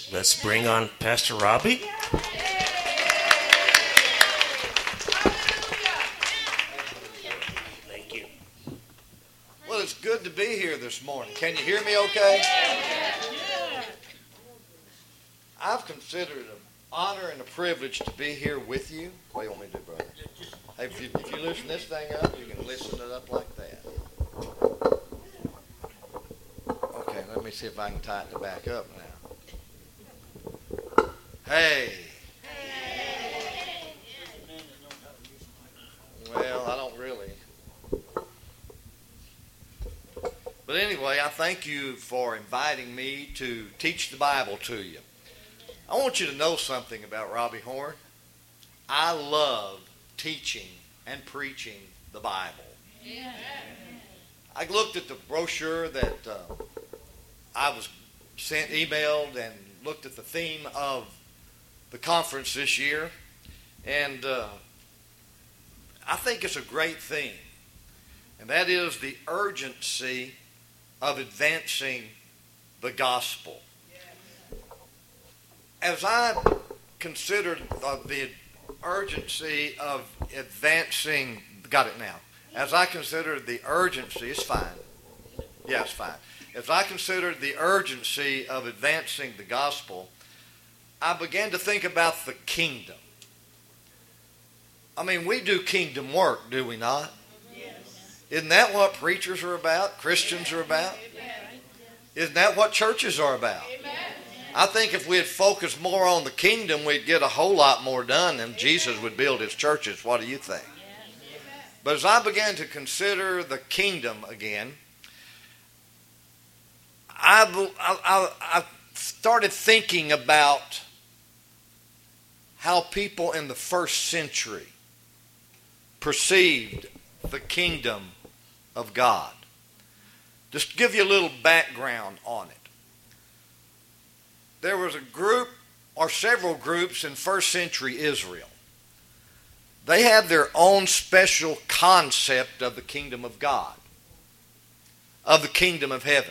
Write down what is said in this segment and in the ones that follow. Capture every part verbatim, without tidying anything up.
Let's bring on Pastor Robbie. Thank you. Well, it's good to be here this morning. Can you hear me okay? I've considered it an honor and a privilege to be here with you. What do you want me to do, brother? Hey, if you, if you loosen this thing up, you can listen it up like that. Okay, let me see if I can tighten it back up now. Hey. Well, I don't really. But anyway, I thank you for inviting me to teach the Bible to you. I want you to know something about Robbie Horn. I love teaching and preaching the Bible. Yeah. I looked at the brochure that uh, I was sent, emailed, and looked at the theme of the conference this year, and uh, I think it's a great theme, and that is the urgency of advancing the gospel. As I considered uh, the urgency of advancing, got it now. As I considered the urgency, it's fine. Yeah, it's fine. As I considered the urgency of advancing the gospel, I began to think about the kingdom. I mean, we do kingdom work, do we not? Yes. Isn't that what preachers are about? Christians are about? Isn't that what churches are about? Amen. I think if we had focused more on the kingdom, we'd get a whole lot more done, and Jesus would build his churches. What do you think? But as I began to consider the kingdom again, I, I, I started thinking about how people in the first century perceived the kingdom of God. Just to give you a little background on it. There was a group or several groups in first century Israel. They had their own special concept of the kingdom of God, of the kingdom of heaven.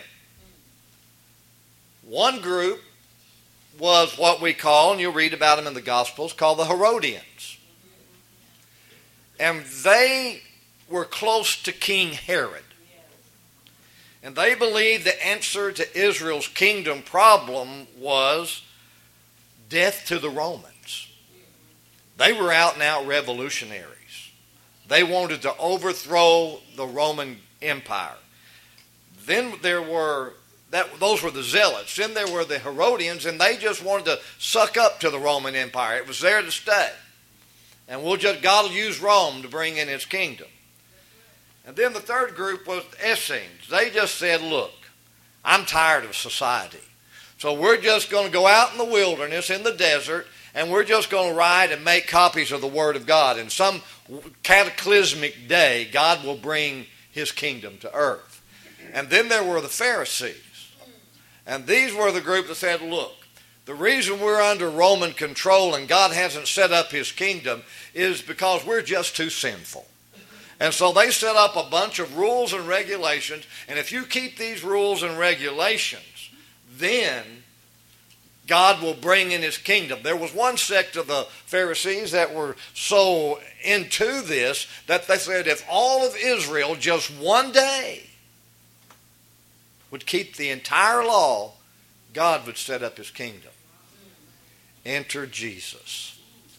One group was what we call, and you'll read about them in the Gospels, called the Herodians. And they were close to King Herod. And they believed the answer to Israel's kingdom problem was death to the Romans. They were out and out revolutionaries. They wanted to overthrow the Roman Empire. Then there were That, those were the Zealots. Then there were the Herodians, and they just wanted to suck up to the Roman Empire. It was there to stay. And we'll just, God will use Rome to bring in his kingdom. And then the third group was the Essenes. They just said, look, I'm tired of society. So we're just going to go out in the wilderness, in the desert, and we're just going to write and make copies of the Word of God. And some cataclysmic day, God will bring his kingdom to earth. And then there were the Pharisees. And these were the group that said, look, the reason we're under Roman control and God hasn't set up his kingdom is because we're just too sinful. And so they set up a bunch of rules and regulations, and if you keep these rules and regulations, then God will bring in his kingdom. There was one sect of the Pharisees that were so into this that they said if all of Israel just one day would keep the entire law, God would set up his kingdom. Enter Jesus.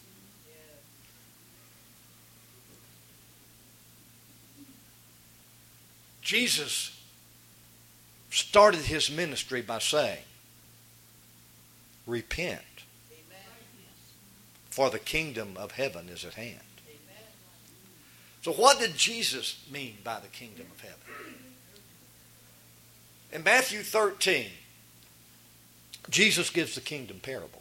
Jesus started his ministry by saying, repent, for the kingdom of heaven is at hand. So what did Jesus mean by the kingdom of heaven? In Matthew thirteen, Jesus gives the kingdom parables.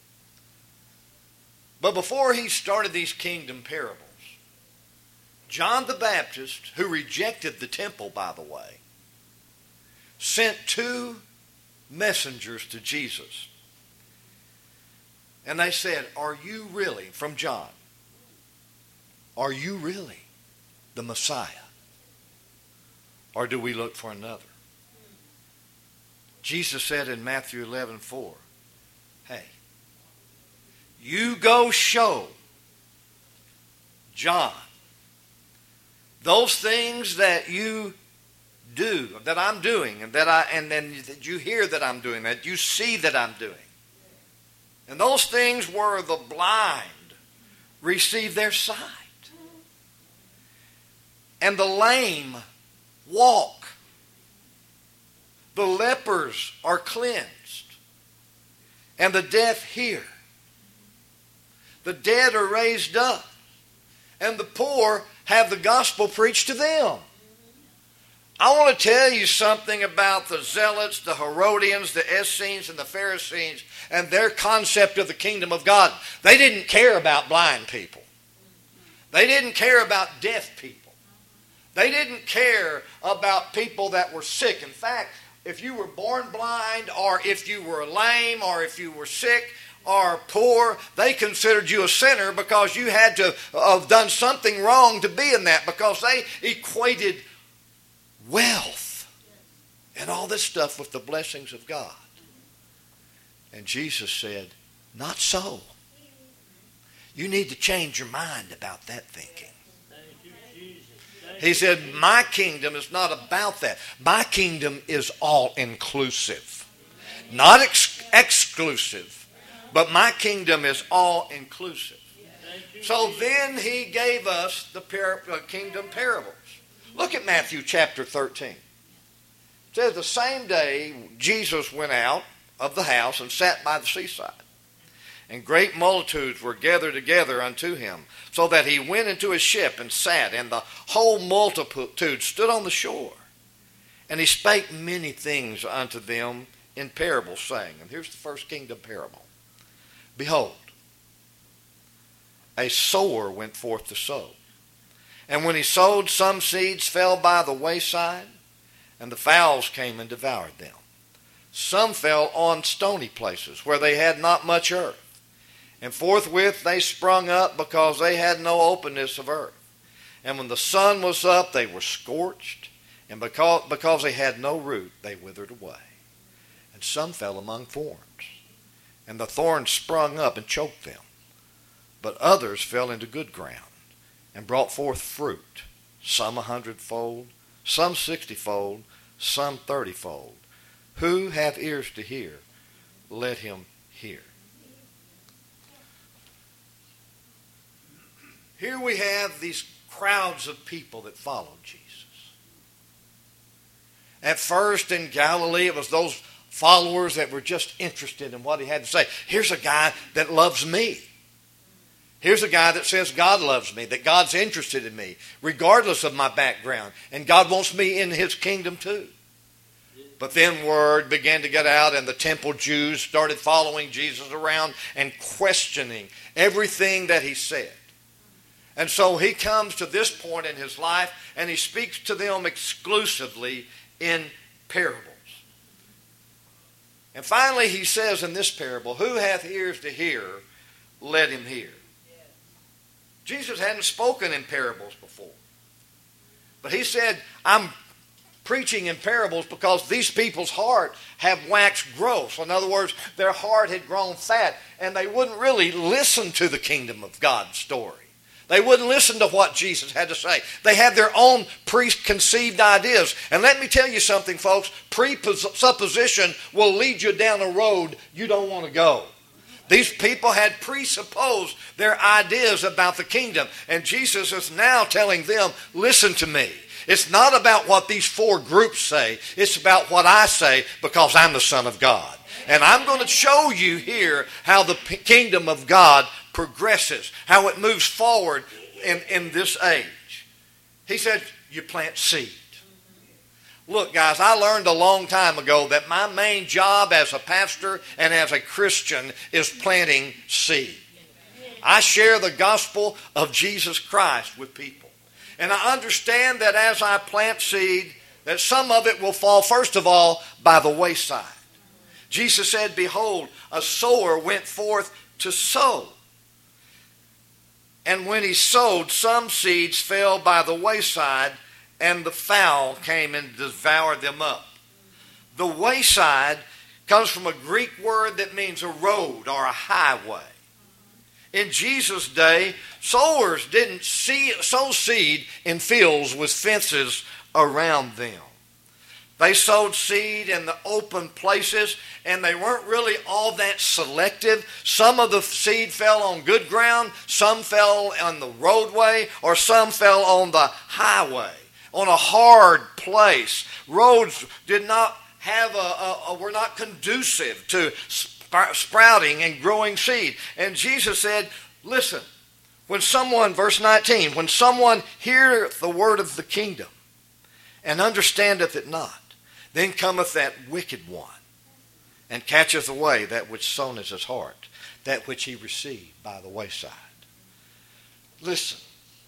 But before he started these kingdom parables, John the Baptist, who rejected the temple, by the way, sent two messengers to Jesus. And they said, are you really, from John, are you really the Messiah? Or do we look for another? Jesus said in Matthew eleven four, hey, you go show John those things that you do, that I'm doing, and that I and then that you hear that I'm doing, that you see that I'm doing. And those things were the blind receive their sight, and the lame walk. The lepers are cleansed, and the deaf hear. The dead are raised up, and the poor have the gospel preached to them. I want to tell you something about the Zealots, the Herodians, the Essenes, and the Pharisees, and their concept of the kingdom of God. They didn't care about blind people. They didn't care about deaf people. They didn't care about people that were sick. In fact, if you were born blind, or if you were lame, or if you were sick, or poor, they considered you a sinner because you had to have done something wrong to be in that, because they equated wealth and all this stuff with the blessings of God. And Jesus said, not so. You need to change your mind about that thinking. He said, my kingdom is not about that. My kingdom is all inclusive. Not ex- exclusive, but my kingdom is all inclusive. So then he gave us the par- uh, kingdom parables. Look at Matthew chapter thirteen. It says, the same day Jesus went out of the house and sat by the seaside. And great multitudes were gathered together unto him, so that he went into a ship and sat, and the whole multitude stood on the shore. And he spake many things unto them in parables, saying, and here's the first kingdom parable. Behold, a sower went forth to sow. And when he sowed, some seeds fell by the wayside, and the fowls came and devoured them. Some fell on stony places, where they had not much earth. And forthwith they sprung up, because they had no openness of earth. And when the sun was up, they were scorched, and because, because they had no root, they withered away. And some fell among thorns, and the thorns sprung up and choked them. But others fell into good ground, and brought forth fruit, some a hundredfold, some sixtyfold, some thirtyfold. Who hath ears to hear, let him hear. Here we have these crowds of people that followed Jesus. At first in Galilee, it was those followers that were just interested in what he had to say. Here's a guy that loves me. Here's a guy that says God loves me, that God's interested in me, regardless of my background. And God wants me in his kingdom too. But then word began to get out, and the temple Jews started following Jesus around and questioning everything that he said. And so he comes to this point in his life, and he speaks to them exclusively in parables. And finally he says in this parable, who hath ears to hear, let him hear. Jesus hadn't spoken in parables before. But he said, I'm preaching in parables because these people's heart have waxed gross. In other words, their heart had grown fat, and they wouldn't really listen to the kingdom of God story. They wouldn't listen to what Jesus had to say. They had their own preconceived ideas. And let me tell you something, folks. Presupposition will lead you down a road you don't want to go. These people had presupposed their ideas about the kingdom. And Jesus is now telling them, listen to me. It's not about what these four groups say. It's about what I say, because I'm the Son of God. And I'm going to show you here how the kingdom of God progresses, how it moves forward in, in this age. He said, you plant seed. Look, guys, I learned a long time ago that my main job as a pastor and as a Christian is planting seed. I share the gospel of Jesus Christ with people. And I understand that as I plant seed, that some of it will fall, first of all, by the wayside. Jesus said, behold, a sower went forth to sow. And when he sowed, some seeds fell by the wayside, and the fowl came and devoured them up. The wayside Comes from a Greek word that means a road or a highway. In Jesus' day, sowers didn't see, sow seed in fields with fences around them. They sowed seed in the open places, and they weren't really all that selective. Some of the seed fell on good ground, some fell on the roadway, or some fell on the highway, on a hard place. Roads did not have a, a, a were not conducive to sprouting and growing seed. And Jesus said, listen, when someone, verse nineteen, when someone heareth the word of the kingdom and understandeth it not, then cometh that wicked one and catcheth away that which sown is his heart, that which he received by the wayside. Listen,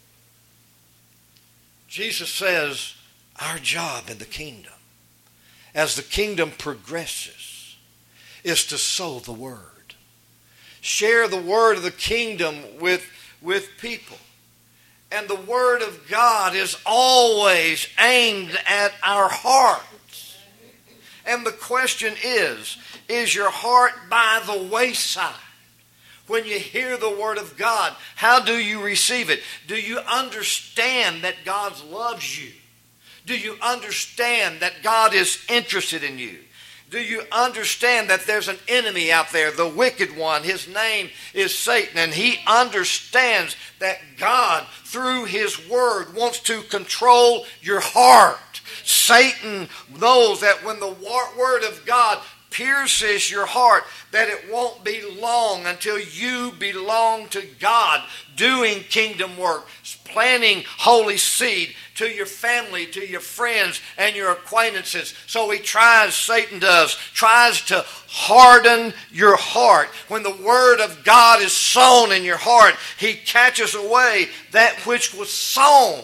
Jesus says our job in the kingdom, as the kingdom progresses, is to sow the word. Share the word of the kingdom with, with people. And the word of God is always aimed at our hearts. And the question is, is your heart by the wayside? When you hear the word of God, how do you receive it? Do you understand that God loves you? Do you understand that God is interested in you? Do you understand that there's an enemy out there, the wicked one? His name is Satan, and he understands that God, through his word, wants to control your heart. Satan knows that when the word of God pierces your heart, that it won't be long until you belong to God, doing kingdom work, planting holy seed to your family, to your friends, and your acquaintances. So he tries, Satan does, tries to harden your heart. When the word of God is sown in your heart, he catches away that which was sown.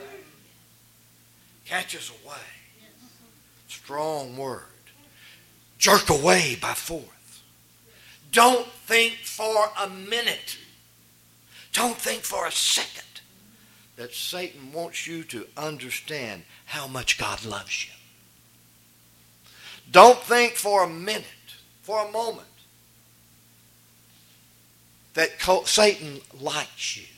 Catches away. Strong word. Jerk away by force. Don't think for a minute. Don't think for a second that Satan wants you to understand how much God loves you. Don't think for a minute, for a moment, that Satan likes you.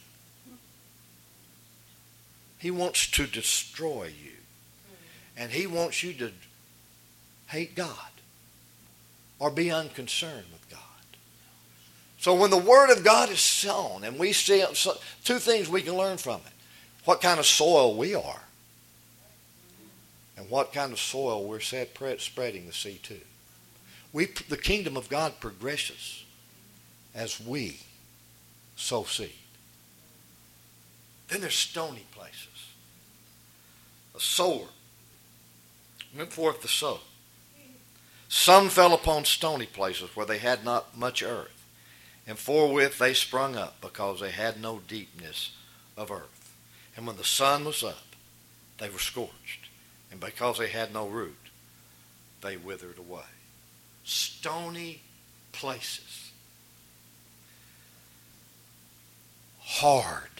He wants to destroy you. And he wants you to hate God or be unconcerned with God. So when the word of God is sown, and we see two things we can learn from it. What kind of soil we are, and what kind of soil we're spreading the seed to. We, the kingdom of God progresses as we sow seed. Then there's stony places. A sower went forth to sow. Some fell upon stony places where they had not much earth, and forthwith they sprung up, because they had no deepness of earth. And when the sun was up, they were scorched, and because they had no root, they withered away. Stony places. Hard.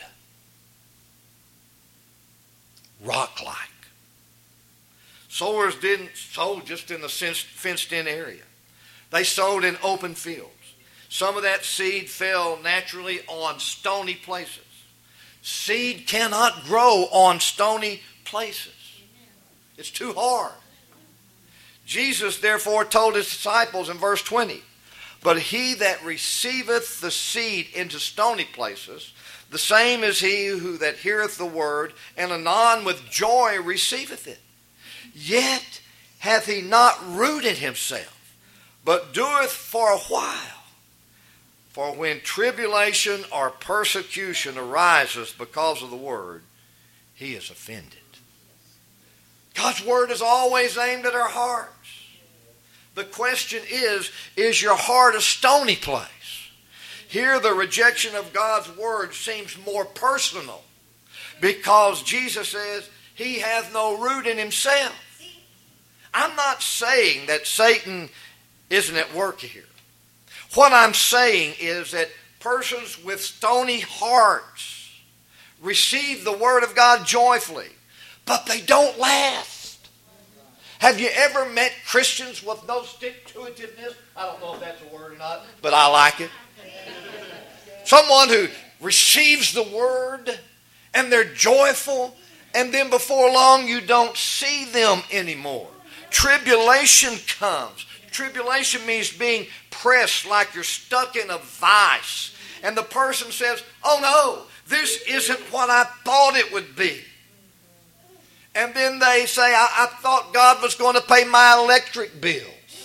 Rock-like. Sowers didn't sow just in the fenced-in area. They sowed in open fields. Some of that seed fell naturally on stony places. Seed cannot grow on stony places. It's too hard. Jesus therefore told his disciples in verse twenty, but he that receiveth the seed into stony places, the same is he who that heareth the word, and anon with joy receiveth it. Yet hath he not rooted himself, but doeth for a while. For when tribulation or persecution arises because of the word, he is offended. God's word is always aimed at our hearts. The question is, is your heart a stony place? Here the rejection of God's word seems more personal, because Jesus says he hath no root in himself. I'm not saying that Satan isn't at work here. What I'm saying is that persons with stony hearts receive the word of God joyfully, but they don't last. Have you ever met Christians with no stick-to-itiveness? I don't know if that's a word or not, but I like it. Someone who receives the word and they're joyful, and then before long you don't see them anymore. Tribulation comes. Tribulation means being pressed like you're stuck in a vice. And the person says, oh no, this isn't what I thought it would be. And then they say, I, I thought God was going to pay my electric bills.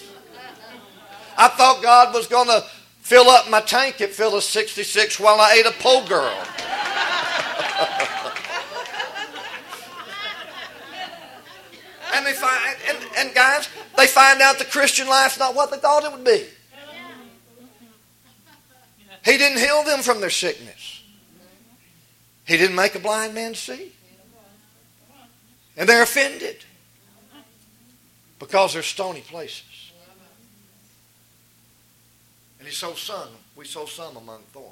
I thought God was going to fill up my tank at Phyllis sixty-six while I ate a po' girl. and they find, and, and guys, they find out the Christian life's not what they thought it would be. He didn't heal them from their sickness. He didn't make a blind man see. And they're offended because they're stony places. And he sows some, we sow some among thorns.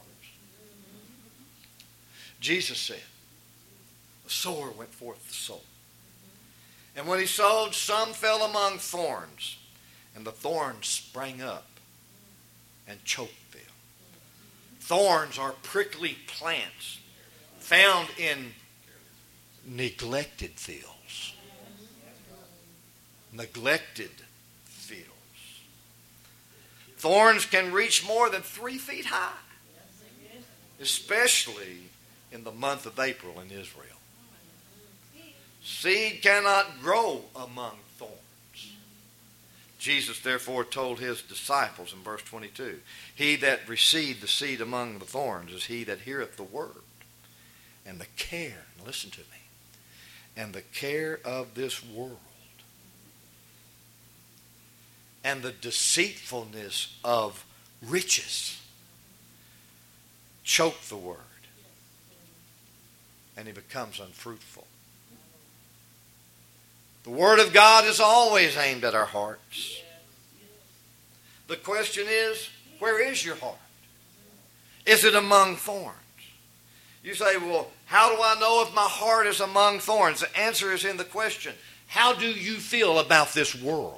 Jesus said, the sower went forth to sow. And when he sowed, some fell among thorns, and the thorns sprang up and choked them. Thorns are prickly plants found in neglected fields. Neglected fields. Thorns can reach more than three feet high, especially in the month of April in Israel. Seed cannot grow among thorns. Jesus therefore told his disciples in verse twenty-two, he that received the seed among the thorns is he that heareth the word, and the care, listen to me, and the care of this world, and the deceitfulness of riches choke the word, and he becomes unfruitful. The Word of God is always aimed at our hearts. The question is, where is your heart? Is it among thorns? You say, well, how do I know if my heart is among thorns? The answer is in the question, how do you feel about this world?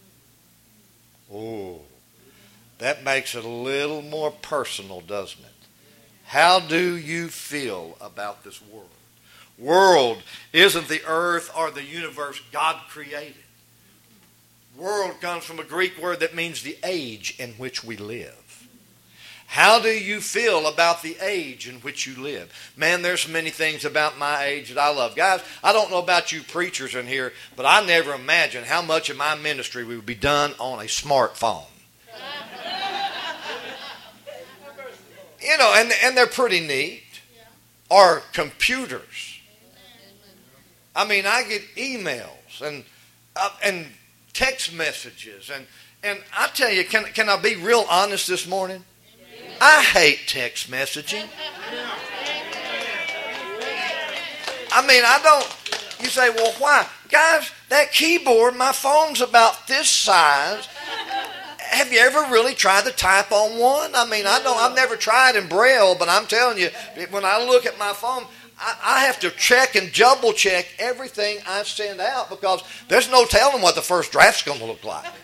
Oh, that makes it a little more personal, doesn't it? How do you feel about this world? World isn't the earth or the universe God created. World comes from a Greek word that means the age in which we live. How do you feel about the age in which you live? Man, there's many things about my age that I love. Guys, I don't know about you preachers in here, but I never imagined how much of my ministry would be done on a smartphone. You know, and, and they're pretty neat. Or computers. I mean, I get emails and uh, and text messages. And, and I tell you, can, can I be real honest this morning? I hate text messaging. I mean, I don't, you say, well, why? Guys, that keyboard, my phone's about this size. Have you ever really tried to type on one? I mean, I don't, I've never tried in Braille, but I'm telling you, when I look at my phone, I, I have to check and double check everything I send out because there's no telling what the first draft's going to look like.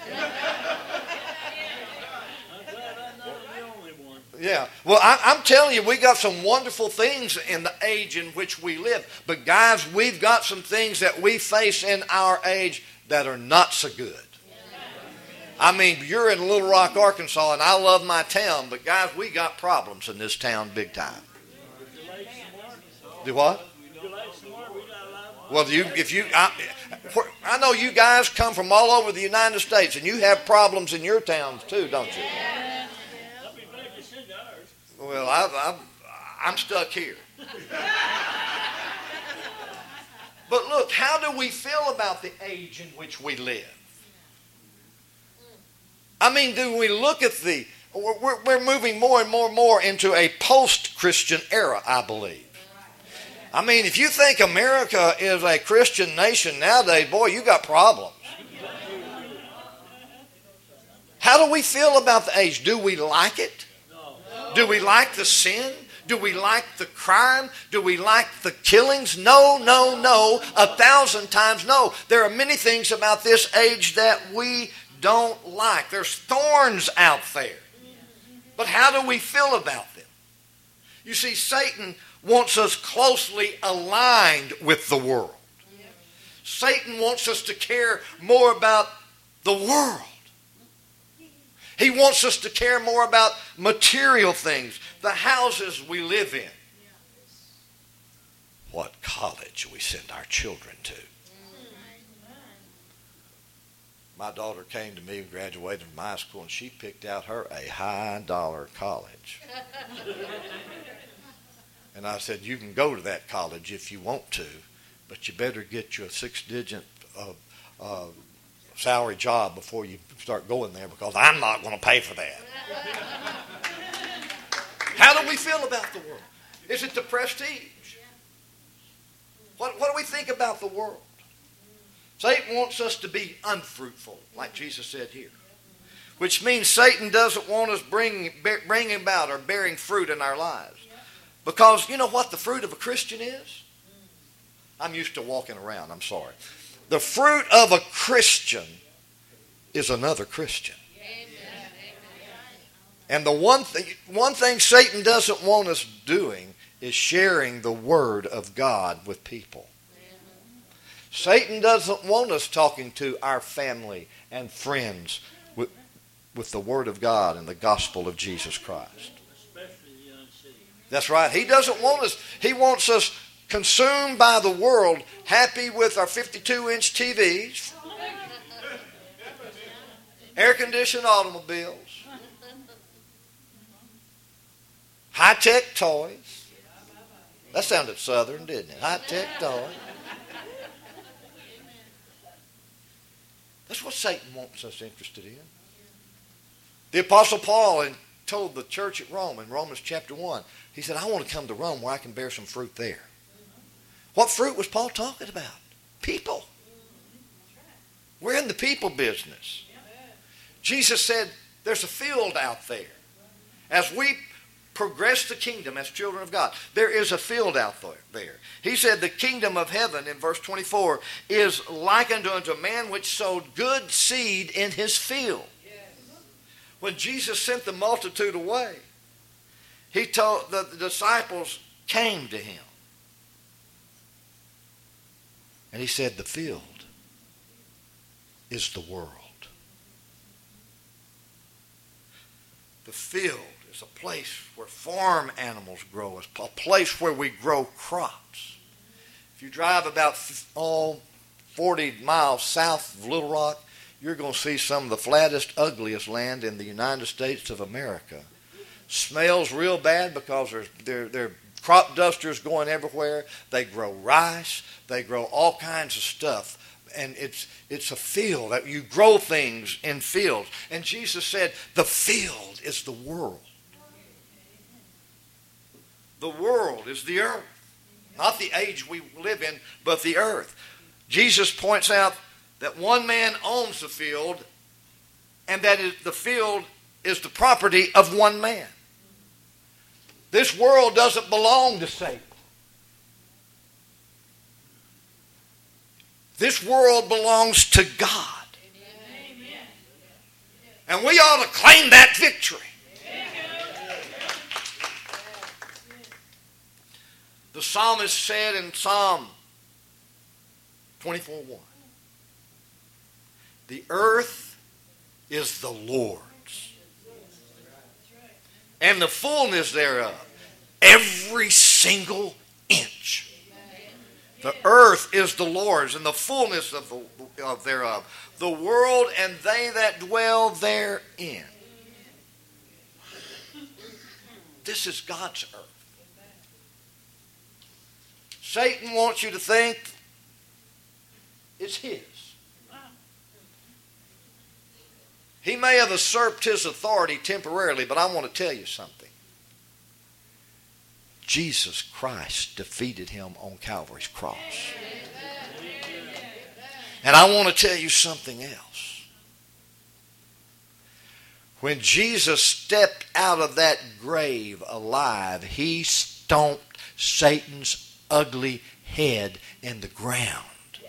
Yeah. Well, I, I'm telling you, we got some wonderful things in the age in which we live. But guys, we've got some things that we face in our age that are not so good. I mean, you're in Little Rock, Arkansas, and I love my town, but guys, we got problems in this town big time. Do what? Well, you, if you, I, I know you guys come from all over the United States, and you have problems in your towns too, don't you? Well, I, I, I'm stuck here. But look, how do we feel about the age in which we live? I mean, do we look at the, we're, we're moving more and more and more into a post-Christian era, I believe. I mean, if you think America is a Christian nation nowadays, boy, you got problems. How do we feel about the age? Do we like it? Do we like the sin? Do we like the crime? Do we like the killings? No, no, no. A thousand times no. There are many things about this age that we don't like. There's thorns out there. But how do we feel about them? You see, Satan wants us closely aligned with the world. Satan wants us to care more about the world. He wants us to care more about material things, the houses we live in, what college we send our children to. My daughter came to me and graduated from high school, and she picked out her a high-dollar college. And I said, you can go to that college if you want to, but you better get you a six-digit uh, uh, salary job before you start going there, because I'm not going to pay for that. How do we feel about the world? Is it the prestige? What, what do we think about the world? Satan wants us to be unfruitful, like Jesus said here. Which means Satan doesn't want us bringing, bringing about or bearing fruit in our lives. Because you know what the fruit of a Christian is? I'm used to walking around, I'm sorry. The fruit of a Christian is another Christian. And the one thing, one thing Satan doesn't want us doing is sharing the Word of God with people. Satan doesn't want us talking to our family and friends with, with the Word of God and the gospel of Jesus Christ. That's right. He doesn't want us, he wants us consumed by the world, happy with our fifty-two inch T Vs, air-conditioned automobiles, high-tech toys. That sounded southern, didn't it? High-tech toys. That's what Satan wants us interested in. The Apostle Paul told the church at Rome in Romans chapter one, he said, I want to come to Rome where I can bear some fruit there. What fruit was Paul talking about? People. We're in the people business. Jesus said there's a field out there. As we progress the kingdom as children of God, there is a field out there. He said the kingdom of heaven, in verse twenty-four, is likened unto a man which sowed good seed in his field. When Jesus sent the multitude away, he told the, the disciples came to him. And he said the field is the world. The field is a place where farm animals grow. It's a place where we grow crops. If you drive about oh, forty miles south of Little Rock, you're going to see some of the flattest, ugliest land in the United States of America. Smells real bad because there's there there are crop dusters going everywhere. They grow rice. They grow all kinds of stuff. And it's it's a field. That you grow things in fields. And Jesus said, the field is the world. The world is the earth. Not the age we live in, but the earth. Jesus points out that one man owns the field, and that is, the field is the property of one man. This world doesn't belong to Satan. This world belongs to God. Amen. And we ought to claim that victory. The psalmist said in Psalm twenty-four one, the earth is the Lord's, and the fullness thereof, every single inch. The earth is the Lord's, and the fullness of, the, of thereof, the world and they that dwell therein. This is God's earth. Satan wants you to think it's his. He may have usurped his authority temporarily, but I want to tell you something. Jesus Christ defeated him on Calvary's cross. And I want to tell you something else. When Jesus stepped out of that grave alive, he stomped Satan's ugly head in the ground.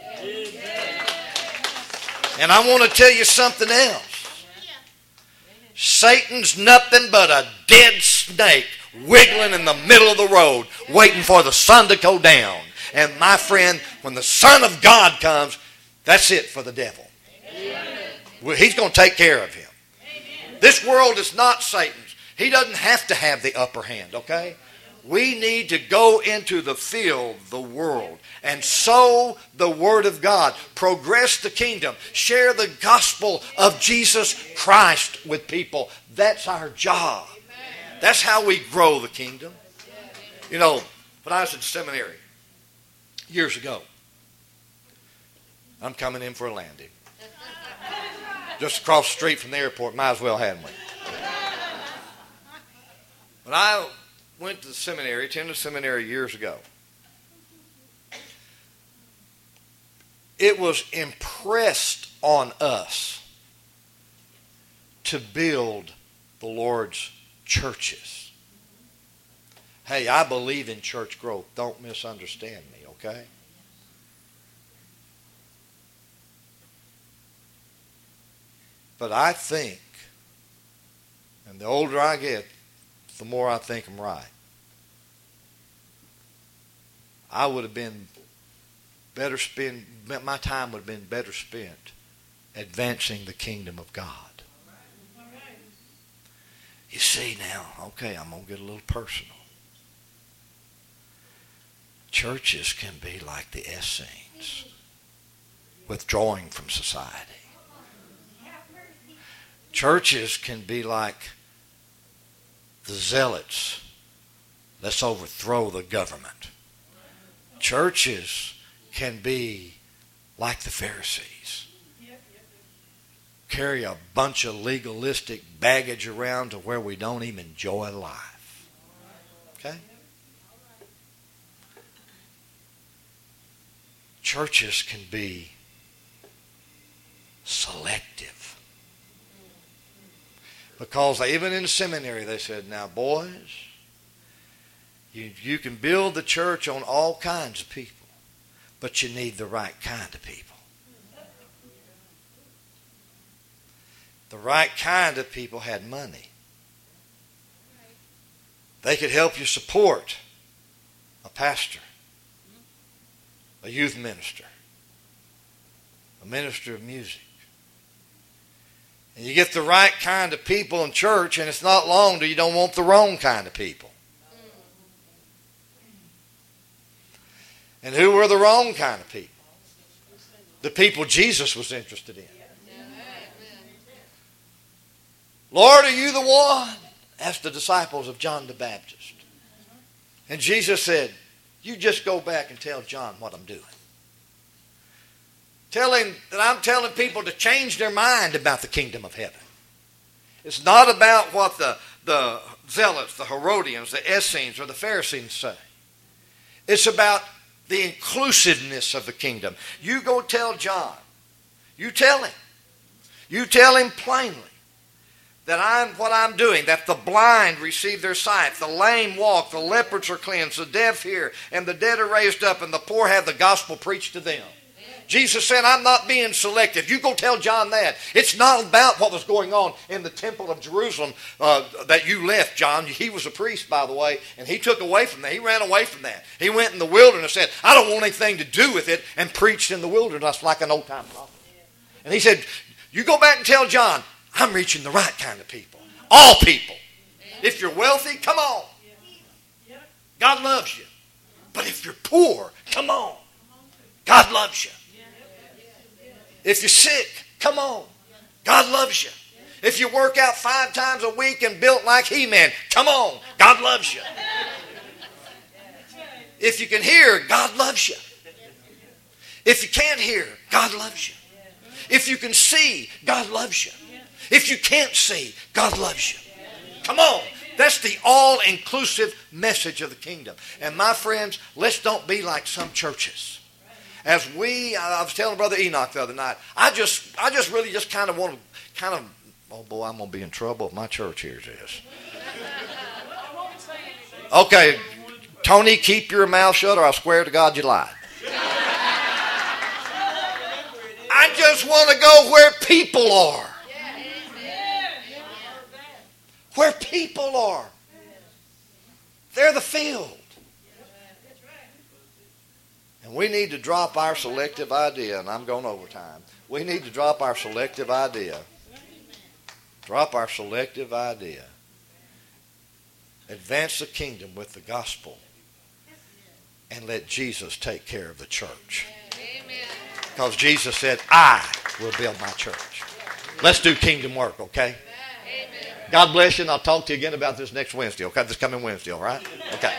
And I want to tell you something else. Satan's nothing but a dead snake wiggling in the middle of the road, waiting for the sun to go down. And my friend, when the Son of God comes, that's it for the devil. Well, he's going to take care of him. This world is not Satan's. He doesn't have to have the upper hand, okay? We need to go into the field, the world, and sow the Word of God. Progress the kingdom. Share the gospel of Jesus Christ with people. That's our job. That's how we grow the kingdom. You know, when I was in seminary years ago, I'm coming in for a landing. Just across the street from the airport, might as well hadn't we? When I went to the seminary, attended seminary years ago, it was impressed on us to build the Lord's churches. Hey, I believe in church growth. Don't misunderstand me, okay? But I think, and the older I get, the more I think I'm right. I would have been better spent, my time would have been better spent advancing the kingdom of God. You see now, okay, I'm going to get a little personal. Churches can be like the Essenes, withdrawing from society. Churches can be like the zealots. Let's overthrow the government. Churches can be like the Pharisees. Carry a bunch of legalistic baggage around to where we don't even enjoy life. Okay? Churches can be selective. Because even in seminary they said, now boys, you, you can build the church on all kinds of people, but you need the right kind of people. The right kind of people had money. They could help you support a pastor, a youth minister, a minister of music. And you get the right kind of people in church, and it's not long till you don't want the wrong kind of people. And who were the wrong kind of people? The people Jesus was interested in. Lord, are you the one? Asked the disciples of John the Baptist. And Jesus said, you just go back and tell John what I'm doing. Tell him that I'm telling people to change their mind about the kingdom of heaven. It's not about what the, the zealots, the Herodians, the Essenes, or the Pharisees say. It's about the inclusiveness of the kingdom. You go tell John. You tell him. You tell him plainly that I'm what I'm doing, that the blind receive their sight, the lame walk, the lepers are cleansed, the deaf hear, and the dead are raised up, and the poor have the gospel preached to them. Jesus said, I'm not being selective. You go tell John that. It's not about what was going on in the temple of Jerusalem uh, that you left, John. He was a priest, by the way, and he took away from that. He ran away from that. He went in the wilderness and said, I don't want anything to do with it, and preached in the wilderness like an old-time prophet. And he said, you go back and tell John, I'm reaching the right kind of people. All people. If you're wealthy, come on. God loves you. But if you're poor, come on. God loves you. If you're sick, come on. God loves you. If you work out five times a week and built like He-Man, come on. God loves you. If you can hear, God loves you. If you can't hear, God loves you. If you can see, God loves you. If you can't see, God loves you. Come on. That's the all-inclusive message of the kingdom. And my friends, let's don't be like some churches. As we, I was telling Brother Enoch the other night, I just, I just really just kind of want to, kind of Oh, boy, I'm going to be in trouble if my church hears this. Okay, Tony, keep your mouth shut or I swear to God you lied. I just want to go where people are. Where people are. They're the field. And we need to drop our selective idea, and I'm going overtime. We need to drop our selective idea. Drop our selective idea. Advance the kingdom with the gospel. And let Jesus take care of the church. Because Jesus said, I will build my church. Let's do kingdom work, okay? God bless you, and I'll talk to you again about this next Wednesday, okay? This coming Wednesday, all right? Okay.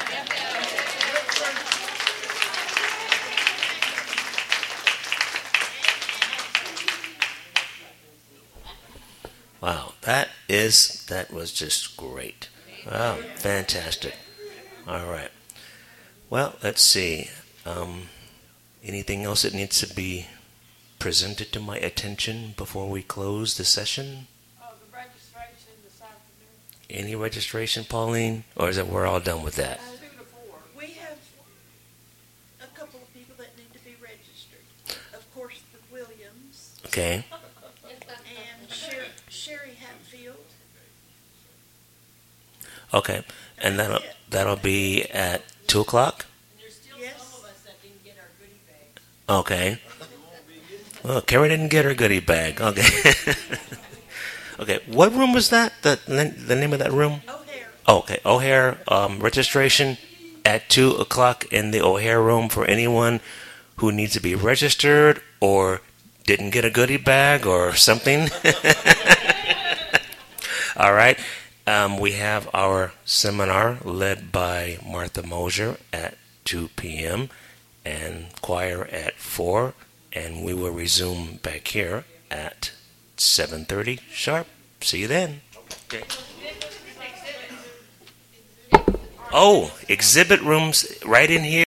Wow, that is, that was just great. Wow, fantastic. All right. Well, let's see. Um, anything else that needs to be presented to my attention before we close the session? Oh, the registration this afternoon. Any registration, Pauline? Or is it we're all done with that? Two to four. We have a couple of people that need to be registered. Of course, the Williams Okay. and Sher- Sherry Hatfield. Okay. And that'll, that'll be at two o'clock? There's still Yes. some of us that didn't get our goodie bags. Okay. Well, Carrie didn't get her goodie bag. Okay. Okay. What room was that? The the name of that room? O'Hare. Oh, okay. O'Hare um, registration at two o'clock in the O'Hare room for anyone who needs to be registered or didn't get a goodie bag or something. All right. Um, we have our seminar led by Martha Mosier at two p.m. and choir at four, and we will resume back here at seven thirty sharp. See you then. Okay. Oh, exhibit rooms right in here.